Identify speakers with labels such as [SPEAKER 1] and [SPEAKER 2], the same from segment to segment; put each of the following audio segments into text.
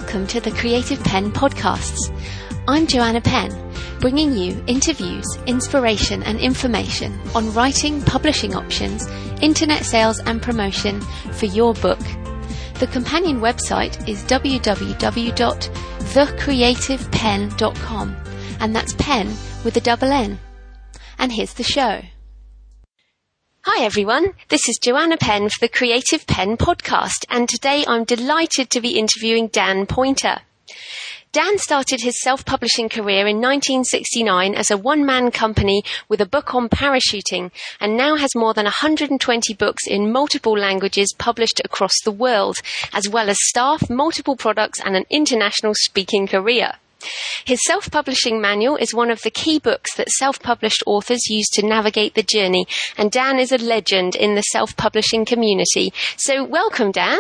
[SPEAKER 1] Welcome to the Creative Penn Podcasts. I'm Joanna Penn, bringing you interviews, inspiration and information on writing, publishing options, internet sales and promotion for your book. The companion website is www.thecreativepenn.com, and that's pen with a double N. And here's the show. Hi everyone, this is Joanna Penn for the Creative Penn Podcast, and today I'm delighted to be interviewing Dan Poynter. Dan started his self-publishing career in 1969 as a one-man company with a book on parachuting, and now has more than 120 books in multiple languages published across the world, as well as staff, multiple products and an international speaking career. His self-publishing manual is one of the key books that self-published authors use to navigate the journey, and Dan is a legend in the self-publishing community. So welcome, Dan.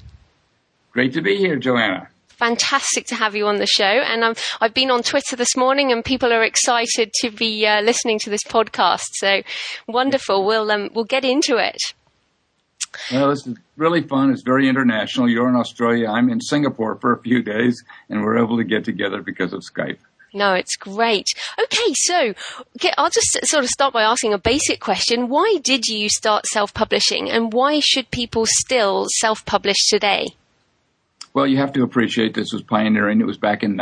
[SPEAKER 2] Great to be here, Joanna.
[SPEAKER 1] Fantastic to have you on the show, and I've been on Twitter this morning, and people are excited to be listening to this podcast. So wonderful. We'll get into it.
[SPEAKER 2] Well, this is really fun. It's very international. You're in Australia. I'm in Singapore for a few days, and we're able to get together because of Skype.
[SPEAKER 1] No, it's great. Okay, so I'll just sort of start by asking a basic question. Why did you start self-publishing, and why should people still self-publish today?
[SPEAKER 2] Well, you have to appreciate this was pioneering. It was back in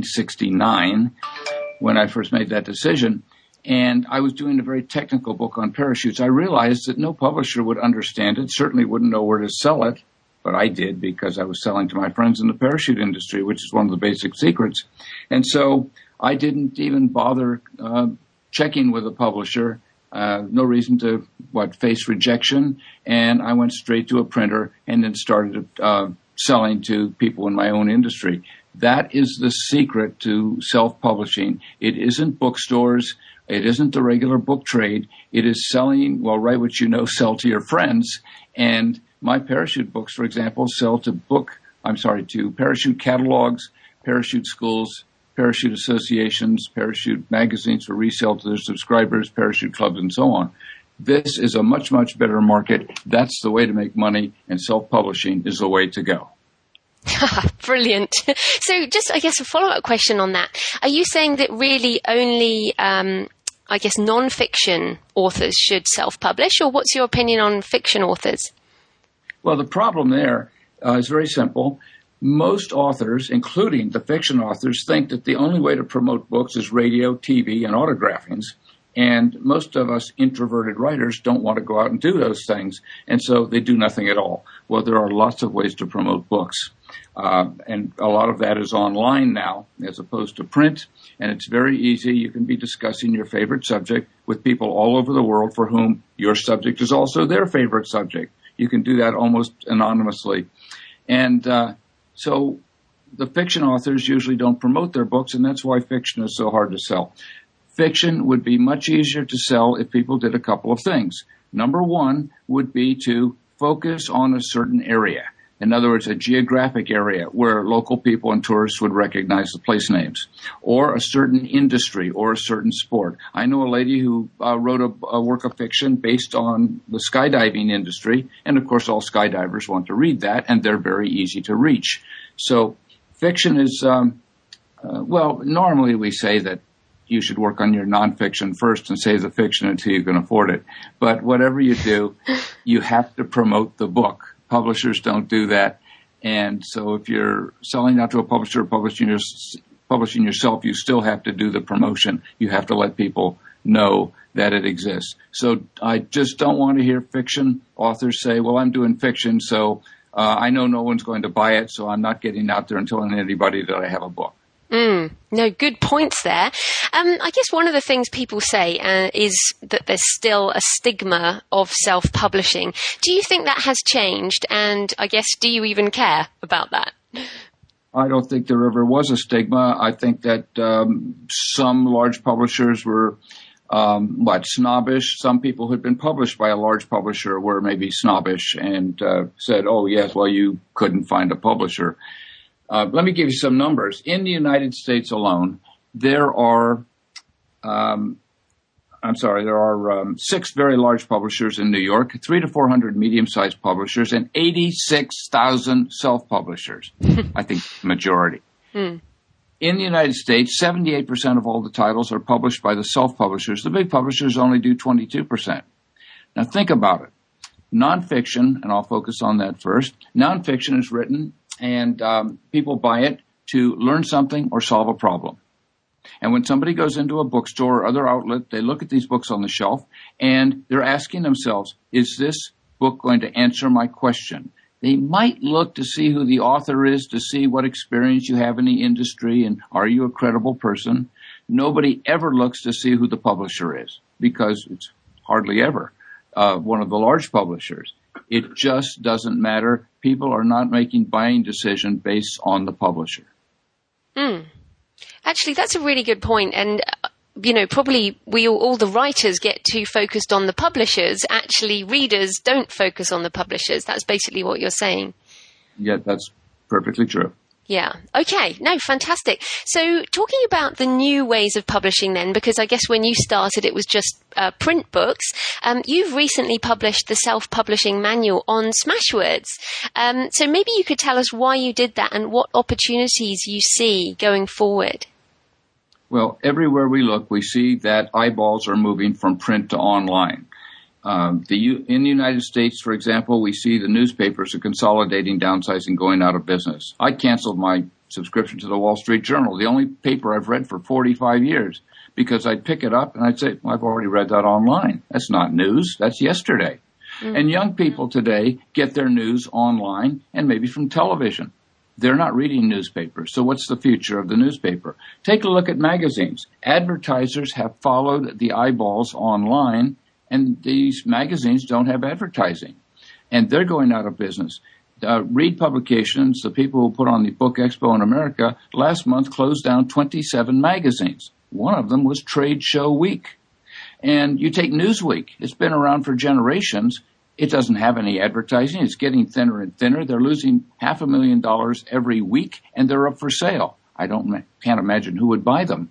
[SPEAKER 2] 1969 when I first made that decision. And I was doing a very technical book on parachutes. I realized that no publisher would understand it, certainly wouldn't know where to sell it, but I did because I was selling to my friends in the parachute industry, which is one of the basic secrets. And so I didn't even bother checking with a publisher, no reason to face rejection. And I went straight to a printer and then started selling to people in my own industry. That is the secret to self-publishing. It isn't bookstores. It isn't the regular book trade. It is selling, write what you know, sell to your friends. And my parachute books, for example, sell to parachute catalogs, parachute schools, parachute associations, parachute magazines for resale to their subscribers, parachute clubs, and so on. This is a much, much better market. That's the way to make money, and self-publishing is the way to go.
[SPEAKER 1] Brilliant. So just, I guess, a follow-up question on that. Are you saying that really only, non-fiction authors should self-publish, or what's your opinion on fiction authors?
[SPEAKER 2] Well, the problem there is very simple. Most authors, including the fiction authors, think that the only way to promote books is radio, TV, and autographings. And most of us introverted writers don't want to go out and do those things, and so they do nothing at all. Well, there are lots of ways to promote books, and a lot of that is online now as opposed to print, and it's very easy. You can be discussing your favorite subject with people all over the world for whom your subject is also their favorite subject. You can do that almost anonymously. And so the fiction authors usually don't promote their books, and that's why fiction is so hard to sell. Fiction would be much easier to sell if people did a couple of things. Number one would be to focus on a certain area. In other words, a geographic area where local people and tourists would recognize the place names, or a certain industry or a certain sport. I know a lady who wrote a work of fiction based on the skydiving industry, and of course all skydivers want to read that, and they're very easy to reach. So fiction is, normally we say that you should work on your nonfiction first and save the fiction until you can afford it. But whatever you do, you have to promote the book. Publishers don't do that. And so if you're selling out to a publisher or publishing yourself, you still have to do the promotion. You have to let people know that it exists. So I just don't want to hear fiction authors say, well, I'm doing fiction, so I know no one's going to buy it, so I'm not getting out there and telling anybody that I have a book.
[SPEAKER 1] No, good points there. I guess one of the things people say is that there's still a stigma of self-publishing. Do you think that has changed? And I guess, do you even care about that?
[SPEAKER 2] I don't think there ever was a stigma. I think that some large publishers were snobbish. Some people who'd been published by a large publisher were maybe snobbish and said, oh, yes, well, you couldn't find a publisher. Let me give you some numbers. In the United States alone, there are there are 6 very large publishers in New York, 300 to 400 medium-sized publishers, and 86,000 self-publishers. I think the majority. In the United States, 78% of all the titles are published by the self-publishers. The big publishers only do 22%. Now think about it. Nonfiction, and I'll focus on that first, nonfiction is written and people buy it to learn something or solve a problem. And when somebody goes into a bookstore or other outlet, they look at these books on the shelf and they're asking themselves, is this book going to answer my question? They might look to see who the author is, to see what experience you have in the industry, and are you a credible person? Nobody ever looks to see who the publisher is, because it's hardly ever one of the large publishers. It just doesn't matter. People are not making buying decisions based on the publisher.
[SPEAKER 1] Actually, that's a really good point. And, probably all the writers get too focused on the publishers. Actually, readers don't focus on the publishers. That's basically what you're saying.
[SPEAKER 2] Yeah, that's perfectly true.
[SPEAKER 1] Yeah. Okay. No, fantastic. So talking about the new ways of publishing then, because I guess when you started, it was just print books. You've recently published the self-publishing manual on Smashwords. So maybe you could tell us why you did that and what opportunities you see going forward.
[SPEAKER 2] Well, everywhere we look, we see that eyeballs are moving from print to online. In the United States, for example, we see the newspapers are consolidating, downsizing, going out of business. I canceled my subscription to the Wall Street Journal, the only paper I've read for 45 years, because I'd pick it up and I'd say, well, I've already read that online. That's not news. That's yesterday. Mm-hmm. And young people today get their news online and maybe from television. They're not reading newspapers. So what's the future of the newspaper? Take a look at magazines. Advertisers have followed the eyeballs online, and these magazines don't have advertising. And they're going out of business. Reed Publications, the people who put on the Book Expo in America, last month closed down 27 magazines. One of them was Trade Show Week. And you take Newsweek. It's been around for generations. It doesn't have any advertising. It's getting thinner and thinner. They're losing $500,000 every week, and they're up for sale. Can't imagine who would buy them.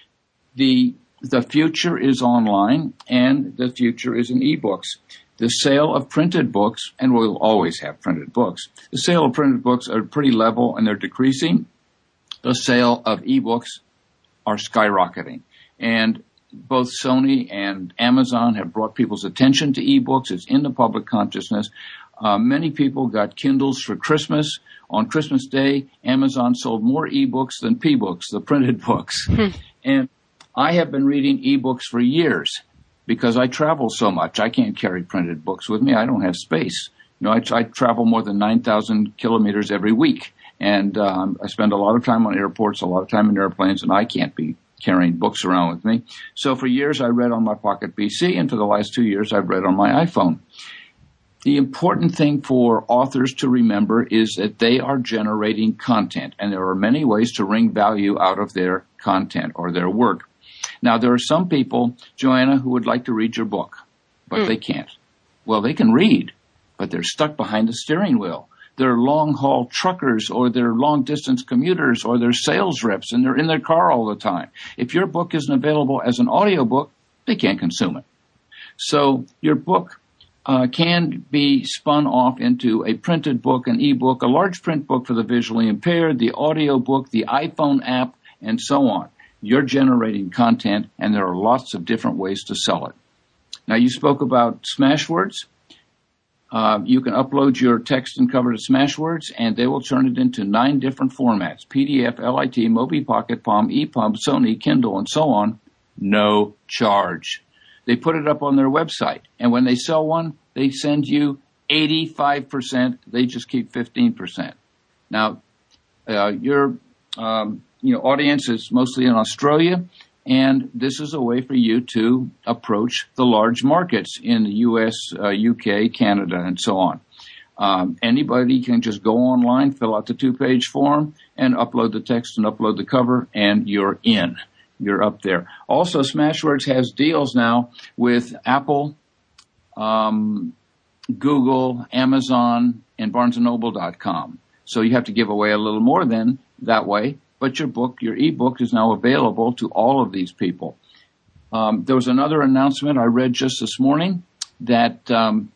[SPEAKER 2] The future is online, and the future is in ebooks. The sale of printed books, and we'll always have printed books, the sale of printed books are pretty level, and they're decreasing. The sale of ebooks are skyrocketing. And both Sony and Amazon have brought people's attention to ebooks. It's in the public consciousness. Many people got Kindles for Christmas. On Christmas Day, Amazon sold more ebooks than P-books, the printed books. And I have been reading ebooks for years because I travel so much. I can't carry printed books with me. I don't have space. I travel more than 9,000 kilometers every week. And I spend a lot of time on airports, a lot of time in airplanes, and I can't be carrying books around with me. So for years I read on my Pocket PC, and for the last 2 years I've read on my iPhone. The important thing for authors to remember is that they are generating content, and there are many ways to wring value out of their content or their work. Now, there are some people, Joanna, who would like to read your book, but they can't. Well, they can read, but they're stuck behind the steering wheel. They're long-haul truckers, or they're long-distance commuters, or they're sales reps, and they're in their car all the time. If your book isn't available as an audiobook, they can't consume it. So your book can be spun off into a printed book, an ebook, a large print book for the visually impaired, the audio book, the iPhone app, and so on. You're generating content, and there are lots of different ways to sell it. Now, you spoke about Smashwords. You can upload your text and cover to Smashwords, and they will turn it into 9 different formats: PDF, LIT, Mobi Pocket, Palm, EPUB, Sony, Kindle, and so on. No charge. They put it up on their website, and when they sell one, they send you 85%. They just keep 15%. Now, your audience is mostly in Australia, and this is a way for you to approach the large markets in the U.S., UK, Canada, and so on. Anybody can just go online, fill out the 2-page form, and upload the text and upload the cover, and you're in. You're up there. Also, Smashwords has deals now with Apple, Google, Amazon, and BarnesandNoble.com. So you have to give away a little more than that way. But your book, your ebook, is now available to all of these people. There was another announcement I read just this morning that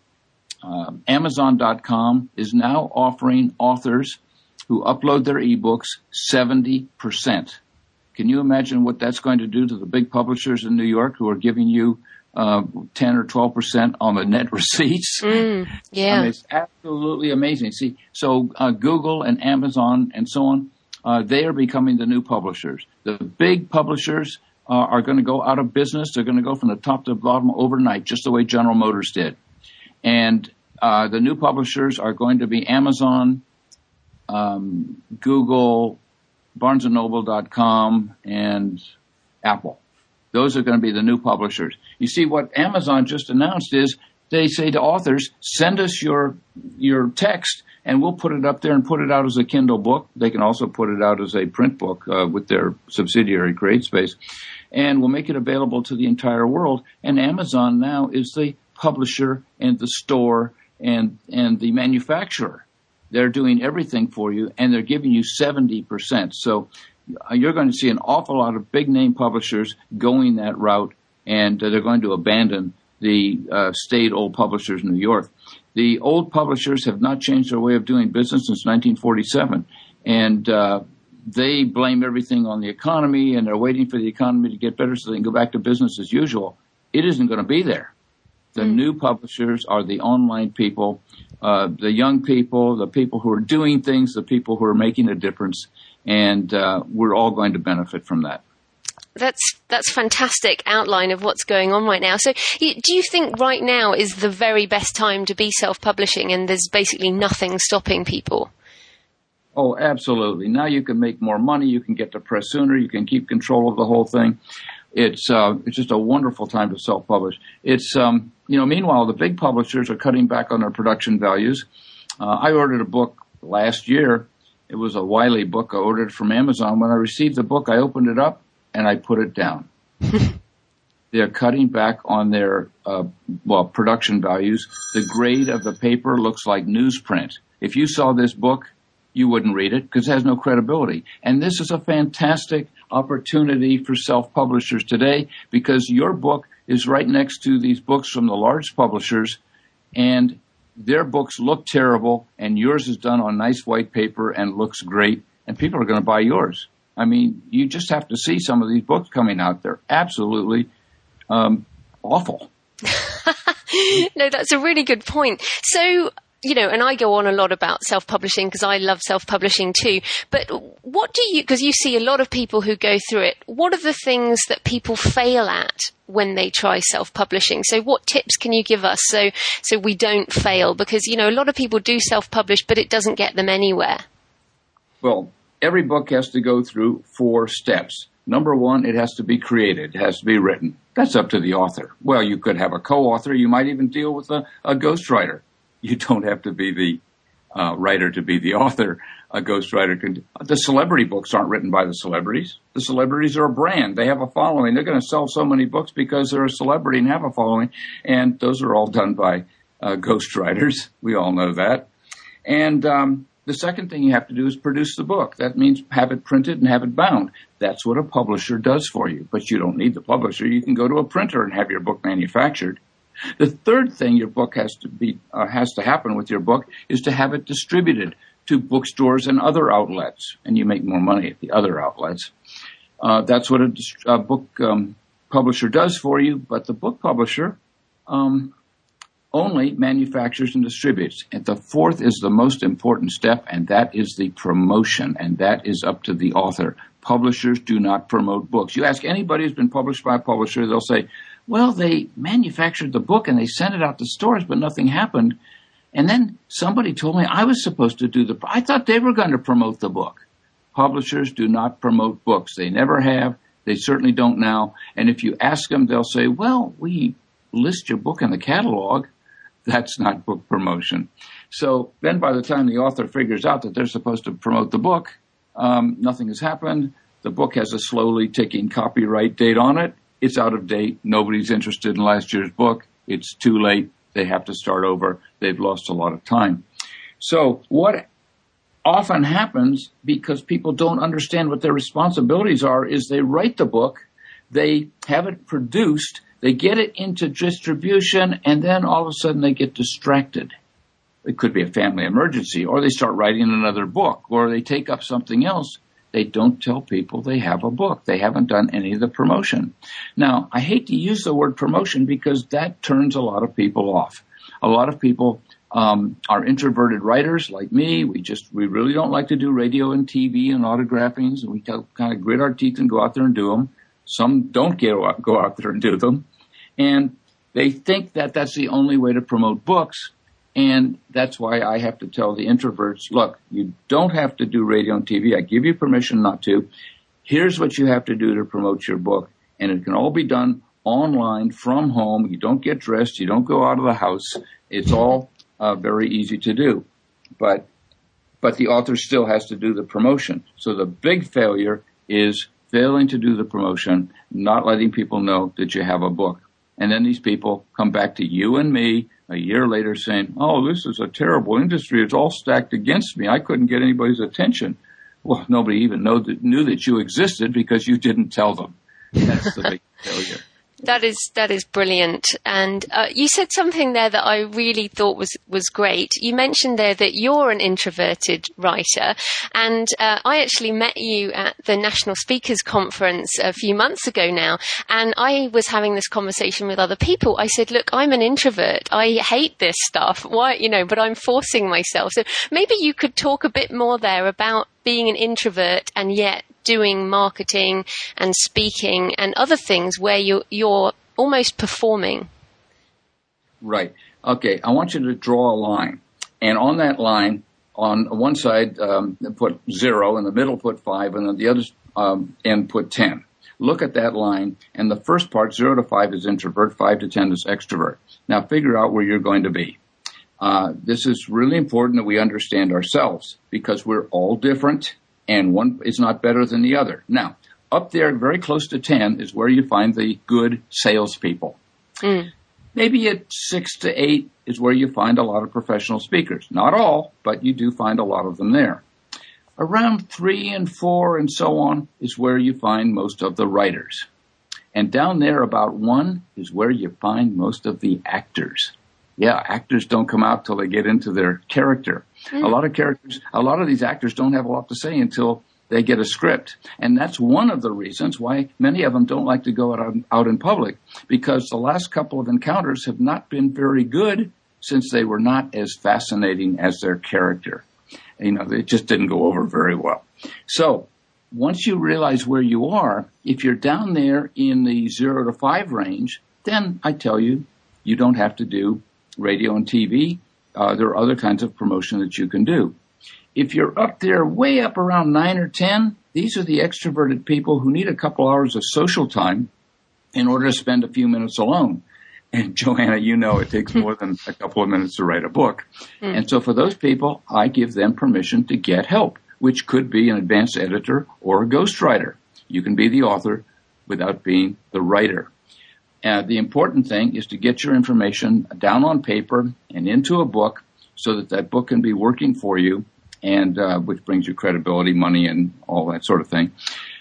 [SPEAKER 2] Amazon.com is now offering authors who upload their ebooks 70%. Can you imagine what that's going to do to the big publishers in New York who are giving you 10 or 12% on the net receipts?
[SPEAKER 1] Yeah.
[SPEAKER 2] I mean, it's absolutely amazing. See, so Google and Amazon and so on, they are becoming the new publishers. The big publishers are going to go out of business. They're going to go from the top to the bottom overnight, just the way General Motors did. And the new publishers are going to be Amazon, Google, BarnesandNoble.com, and Apple. Those are going to be the new publishers. You see, what Amazon just announced is they say to authors, send us your text, and we'll put it up there and put it out as a Kindle book. They can also put it out as a print book with their subsidiary CreateSpace, and we'll make it available to the entire world. And Amazon now is the publisher and the store and the manufacturer. They're doing everything for you, and they're giving you 70%. So you're going to see an awful lot of big-name publishers going that route, and they're going to abandon the staid old publishers in New York. The old publishers have not changed their way of doing business since 1947, and they blame everything on the economy, and they're waiting for the economy to get better so they can go back to business as usual. It isn't going to be there. The new publishers are the online people, the young people, the people who are doing things, the people who are making a difference, and we're all going to benefit from that.
[SPEAKER 1] That's fantastic outline of what's going on right now. So do you think right now is the very best time to be self-publishing and there's basically nothing stopping people?
[SPEAKER 2] Oh, absolutely. Now you can make more money. You can get to press sooner. You can keep control of the whole thing. It's just a wonderful time to self-publish. It's, meanwhile, the big publishers are cutting back on their production values. I ordered a book last year. It was a Wiley book. I ordered it from Amazon. When I received the book, I opened it up and I put it down. They're cutting back on their, production values. The grade of the paper looks like newsprint. If you saw this book, you wouldn't read it because it has no credibility. And this is a fantastic opportunity for self-publishers today because your book is right next to these books from the large publishers, and their books look terrible, and yours is done on nice white paper and looks great, and people are going to buy yours. I mean, you just have to see some of these books coming out. They're absolutely awful.
[SPEAKER 1] No, that's a really good point. So, and I go on a lot about self-publishing because I love self-publishing too. But because you see a lot of people who go through it, what are the things that people fail at when they try self-publishing? So what tips can you give us so we don't fail? Because, a lot of people do self-publish, but it doesn't get them anywhere.
[SPEAKER 2] Well, every book has to go through 4 steps. Number 1, it has to be created. It has to be written. That's up to the author. Well, you could have a co-author. You might even deal with a ghostwriter. You don't have to be the writer to be the author. A ghostwriter can. The celebrity books aren't written by the celebrities. The celebrities are a brand. They have a following. They're going to sell so many books because they're a celebrity and have a following. And those are all done by ghostwriters. We all know that. And the second thing you have to do is produce the book. That means have it printed and have it bound. That's what a publisher does for you. But you don't need the publisher. You can go to a printer and have your book manufactured. The third thing your book has to happen with your book is to have it distributed to bookstores and other outlets, and you make more money at the other outlets. That's what a book publisher does for you, but the book publisher only manufactures and distributes. And the fourth is the most important step, and that is the promotion, and that is up to the author. Publishers do not promote books. You ask anybody who's been published by a publisher, they'll say, well, they manufactured the book and they sent it out to stores, but nothing happened. And then somebody told me I was supposed to I thought they were going to promote the book. Publishers do not promote books. They never have. They certainly don't now. And if you ask them, they'll say, well, we list your book in the catalog. That's not book promotion. So then by the time the author figures out that they're supposed to promote the book, nothing has happened. The book has a slowly ticking copyright date on it. It's out of date. Nobody's interested in last year's book. It's too late. They have to start over. They've lost a lot of time. So what often happens, because people don't understand what their responsibilities are, is they write the book, they have it produced, they get it into distribution, and then all of a sudden they get distracted. It could be a family emergency, or they start writing another book, or they take up something else. They don't tell people they have a book. They haven't done any of the promotion. Now, I hate to use the word promotion because that turns a lot of people off. A lot of people are introverted writers like me. We really don't like to do radio and TV and autographings. We kind of grit our teeth and go out there and do them. Some don't go out there and do them. And they think that that's the only way to promote books. And that's why I have to tell the introverts, look, you don't have to do radio and TV. I give you permission not to. Here's what you have to do to promote your book. And it can all be done online from home. You don't get dressed. You don't go out of the house. It's all very easy to do. But the author still has to do the promotion. So the big failure is failing to do the promotion, not letting people know that you have a book. And then these people come back to you and me a year later saying, oh, this is a terrible industry. It's all stacked against me. I couldn't get anybody's attention. Well, nobody even knew that you existed because you didn't tell them. That's the big failure.
[SPEAKER 1] That is brilliant. And you said something there that I really thought was great. You mentioned there that you're an introverted writer, and I actually met you at the National Speakers Conference a few months ago now, and I was having this conversation with other people. I said, look, I'm an introvert. I hate this stuff. Why, but I'm forcing myself. So maybe you could talk a bit more there about being an introvert and yet doing marketing and speaking and other things where you're almost performing.
[SPEAKER 2] Right. Okay. I want you to draw a line. And on that line, on one side, put 0, in the middle put 5, and on the other end put 10. Look at that line, and the first part, 0 to 5, is introvert, 5 to 10 is extrovert. Now figure out where you're going to be. This is really important that we understand ourselves because we're all different. And one is not better than the other. Now, up there, very close to 10, is where you find the good salespeople. Maybe at 6 to 8 is where you find a lot of professional speakers. Not all, but you do find a lot of them there. Around 3 and 4 and so on is where you find most of the writers. And down there about 1 is where you find most of the actors. Yeah, actors don't come out till they get into their character. A lot of these actors don't have a lot to say until they get a script. And that's one of the reasons why many of them don't like to go out in public, because the last couple of encounters have not been very good since they were not as fascinating as their character. They just didn't go over very well. So once you realize where you are, if you're down there in the 0 to 5 range, then I tell you, you don't have to do radio and TV. There are other kinds of promotion that you can do. If you're up there, way up around 9 or 10, these are the extroverted people who need a couple hours of social time in order to spend a few minutes alone. And Joanna, it takes more than a couple of minutes to write a book. And so for those people, I give them permission to get help, which could be an advanced editor or a ghostwriter. You can be the author without being the writer. The important thing is to get your information down on paper and into a book so that book can be working for you, and which brings you credibility, money, and all that sort of thing.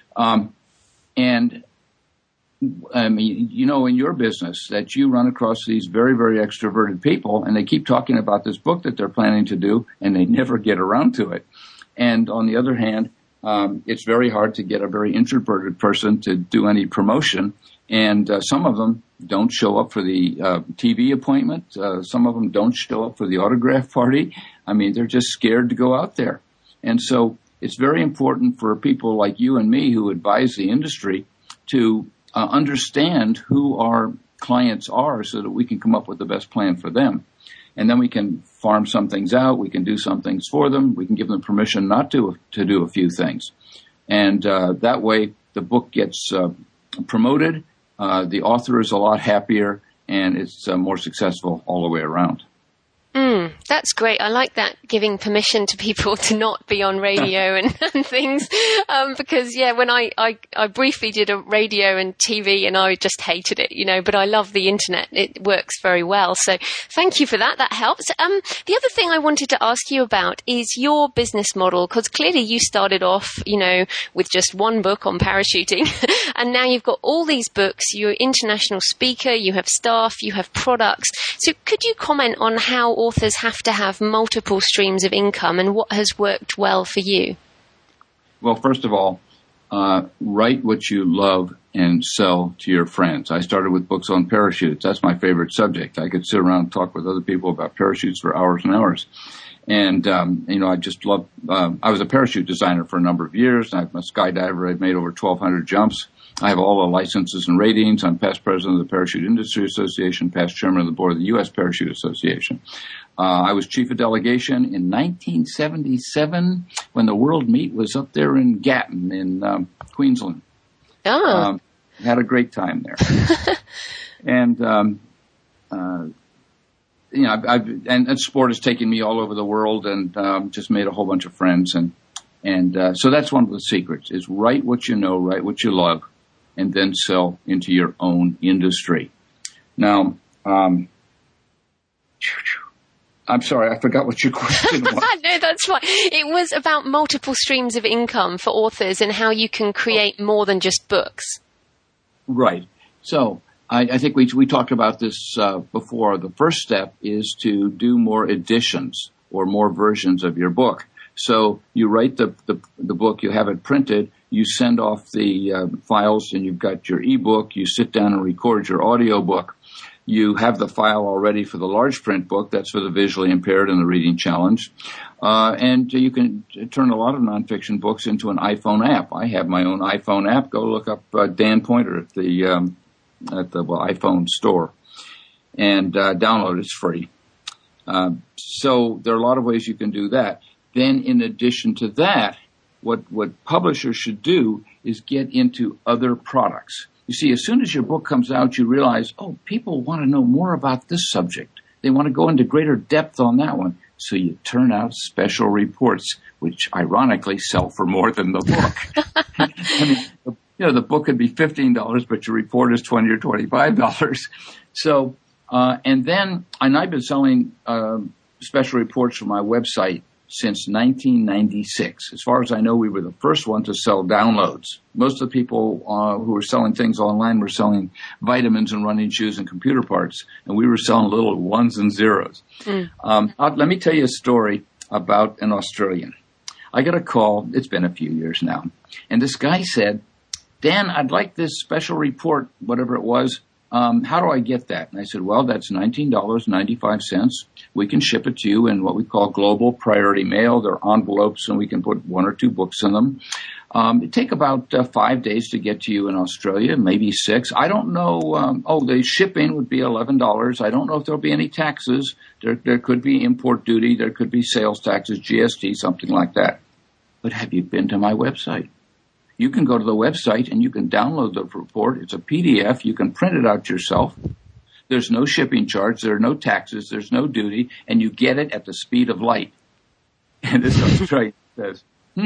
[SPEAKER 2] And I mean, in your business that you run across these very, very extroverted people, and they keep talking about this book that they're planning to do, and they never get around to it. And on the other hand, it's very hard to get a very introverted person to do any promotion. And some of them don't show up for the TV appointment. Some of them don't show up for the autograph party. I mean, they're just scared to go out there. And so it's very important for people like you and me who advise the industry to understand who our clients are so that we can come up with the best plan for them. And then we can farm some things out. We can do some things for them. We can give them permission not to do a few things. And that way the book gets promoted. The author is a lot happier, and it's more successful all the way around.
[SPEAKER 1] That's great. I like that, giving permission to people to not be on radio and things. Because when I briefly did a radio and TV and I just hated it, but I love the internet. It works very well. So thank you for that. That helps. The other thing I wanted to ask you about is your business model, because clearly you started off, with just one book on parachuting and now you've got all these books. You're an international speaker, you have staff, you have products. So could you comment on how authors have to have multiple streams of income and what has worked well for you?
[SPEAKER 2] Well, first of all, write what you love and sell to your friends. I started with books on parachutes. That's my favorite subject. I could sit around and talk with other people about parachutes for hours and hours. And, I just love, I was a parachute designer for a number of years. I'm a skydiver. I've made over 1,200 jumps. I have all the licenses and ratings. I'm past president of the Parachute Industry Association, past chairman of the board of the U.S. Parachute Association. I was chief of delegation in 1977 when the World Meet was up there in Gatton in Queensland.
[SPEAKER 1] Oh.
[SPEAKER 2] Had a great time there. And, and sport has taken me all over the world and just made a whole bunch of friends. And so that's one of the secrets is write what you know, write what you love, and then sell into your own industry. Now, I'm sorry, I forgot what your question was.
[SPEAKER 1] No, that's fine. It was about multiple streams of income for authors and how you can create more than just books.
[SPEAKER 2] Right. So I think we talked about this before. The first step is to do more editions or more versions of your book. So you write the book, you have it printed, you send off the files, and you've got your ebook. You sit down and record your audio book. You have the file already for the large print book. That's for the visually impaired and the reading challenged. And you can turn a lot of nonfiction books into an iPhone app. I have my own iPhone app. Go look up Dan Pointer at the iPhone store and download it. It's free. So there are a lot of ways you can do that. Then in addition to that, what publishers should do is get into other products. You see, as soon as your book comes out, you realize, people want to know more about this subject. They want to go into greater depth on that one. So you turn out special reports, which ironically sell for more than the book. I mean, the book could be $15, but your report is $20 or $25. So, and I've been selling special reports from my website since 1996. As far as I know, we were the first one to sell downloads. Most of the people who were selling things online were selling vitamins and running shoes and computer parts, and we were selling little ones and zeros. Let me tell you a story about an Australian. I got a call, it's been a few years now, and this guy said, Dan, I'd like this special report, whatever it was. How do I get that? And I said, well, that's $19.95. We can ship it to you in what we call global priority mail. They're envelopes, and we can put 1 or 2 books in them. It take about 5 days to get to you in Australia, maybe 6. I don't know. The shipping would be $11. I don't know if there'll be any taxes. There could be import duty. There could be sales taxes, GST, something like that. But have you been to my website? You can go to the website and you can download the report. It's a PDF. You can print it out yourself. There's no shipping charge. There are no taxes. There's no duty. And you get it at the speed of light. And this Australian says,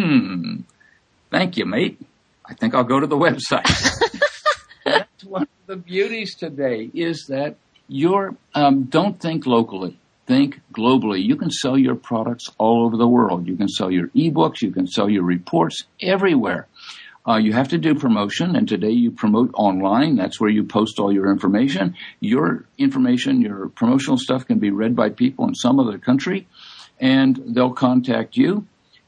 [SPEAKER 2] thank you, mate. I think I'll go to the website. That's one of the beauties today is that don't think locally. Think globally. You can sell your products all over the world. You can sell your ebooks. You can sell your reports everywhere. You have to do promotion, and today you promote online. That's where you post all your information. Your information, your promotional stuff can be read by people in some other country, and they'll contact you.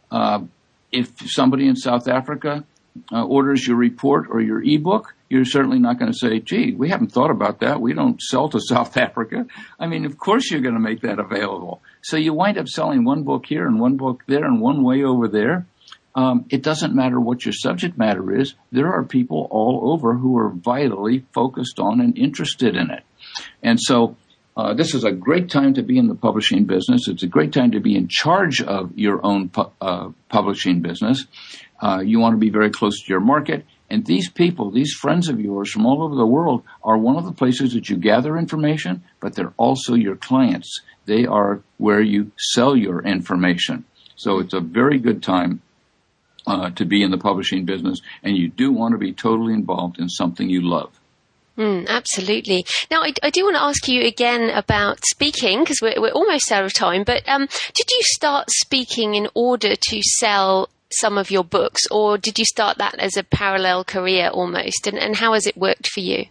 [SPEAKER 2] If somebody in South Africa orders your report or your ebook, you're certainly not going to say, gee, we haven't thought about that. We don't sell to South Africa. I mean, of course you're going to make that available. So you wind up selling one book here and one book there and one way over there. It doesn't matter what your subject matter is. There are people all over who are vitally focused on and interested in it. And so this is a great time to be in the publishing business. It's a great time to be in charge of your own publishing business. You want to be very close to your market, And these people, these friends of yours from all over the world, are one of the places that you gather information, but they're also your clients. They are where you sell your information. So it's a very good time to be in the publishing business, and you do want to be totally involved in something you love.
[SPEAKER 1] Absolutely. Now, I do want to ask you again about speaking, because we're almost out of time, but did you start speaking in order to sell some of your books, or did you start that as a parallel career almost? And how has it worked for you?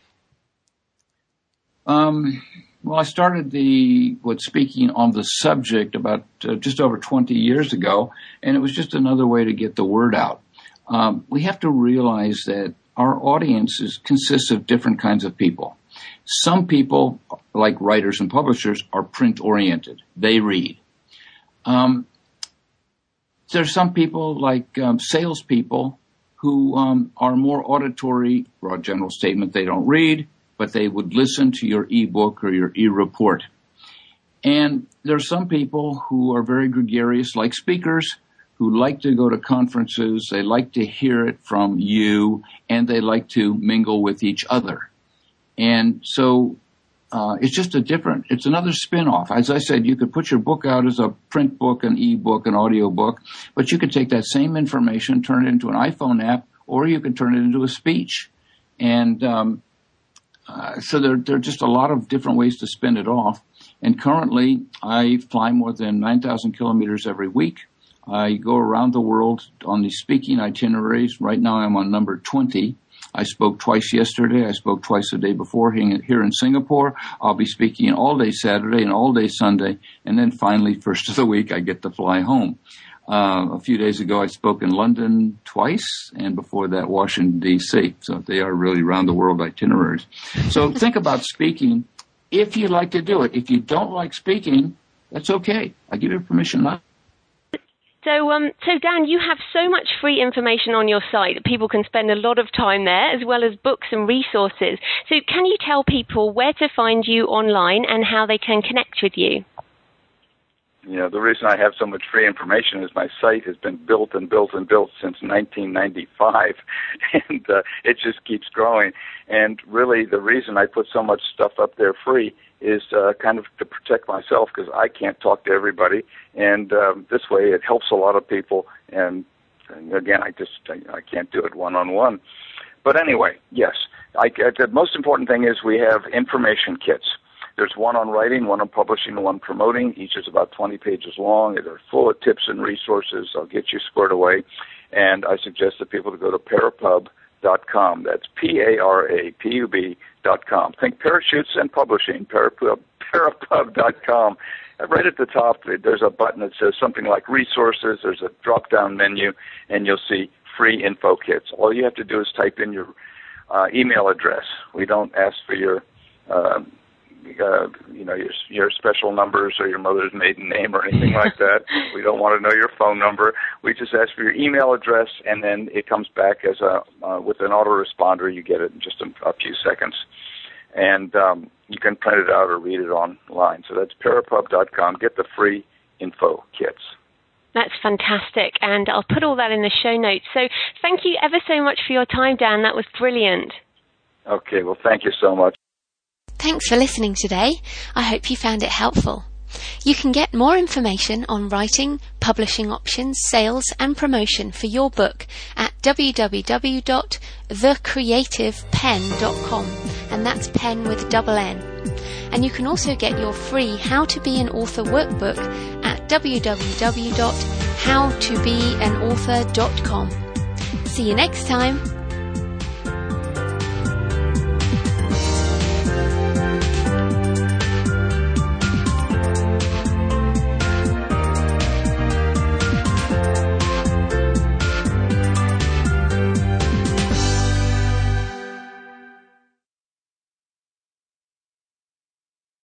[SPEAKER 2] Well, I started speaking on the subject about just over 20 years ago, and it was just another way to get the word out. We have to realize that our audience consists of different kinds of people. Some people, like writers and publishers, are print-oriented. They read. There's some people like salespeople who are more auditory, broad general statement, they don't read, but they would listen to your ebook or your e-report. And there's some people who are very gregarious, like speakers, who like to go to conferences, they like to hear it from you, and they like to mingle with each other. And so it's another spin-off. As I said, you could put your book out as a print book, an e-book, an audio book, but you could take that same information, turn it into an iPhone app, or you could turn it into a speech. And so there are just a lot of different ways to spin it off. And currently, I fly more than 9,000 kilometers every week. I go around the world on these speaking itineraries. Right now, I'm on number 20. I spoke twice yesterday. I spoke twice the day before here in Singapore. I'll be speaking all day Saturday and all day Sunday. And then finally, first of the week, I get to fly home. A few days ago, I spoke in London twice, and before that, Washington, D.C. So they are really around the world itineraries. So think about speaking if you like to do it. If you don't like speaking, that's okay. I give you permission not.
[SPEAKER 1] So Dan, you have so much free information on your site that people can spend a lot of time there, as well as books and resources. So can you tell people where to find you online and how they can connect with you?
[SPEAKER 3] Yeah, the reason I have so much free information is my site has been built and built and built since 1995, and it just keeps growing. And really, the reason I put so much stuff up there free is kind of to protect myself, because I can't talk to everybody, and this way it helps a lot of people. And again, I can't do it one-on-one. But anyway, yes, the most important thing is we have information kits. There's one on writing, one on publishing, one promoting. Each is about 20 pages long. They're full of tips and resources. I'll get you squared away. And I suggest that people to go to parapub.com. That's parapub.com. Think parachutes and publishing, parapub.com. Right at the top, there's a button that says something like resources. There's a drop-down menu, and you'll see free info kits. All you have to do is type in your email address. We don't ask for your your special numbers or your mother's maiden name or anything like that. We don't want to know your phone number. We just ask for your email address, and then it comes back as with an autoresponder. You get it in just a few seconds. And you can print it out or read it online. So that's parapub.com. Get the free info kits.
[SPEAKER 1] That's fantastic, and I'll put all that in the show notes. So thank you ever so much for your time, Dan. That was brilliant.
[SPEAKER 3] Okay, well, thank you so much.
[SPEAKER 1] Thanks for listening today. I hope you found it helpful. You can get more information on writing, publishing options, sales and promotion for your book at www.thecreativepenn.com, and that's pen with double N. And you can also get your free How to Be an Author workbook at www.howtobeanauthor.com. See you next time.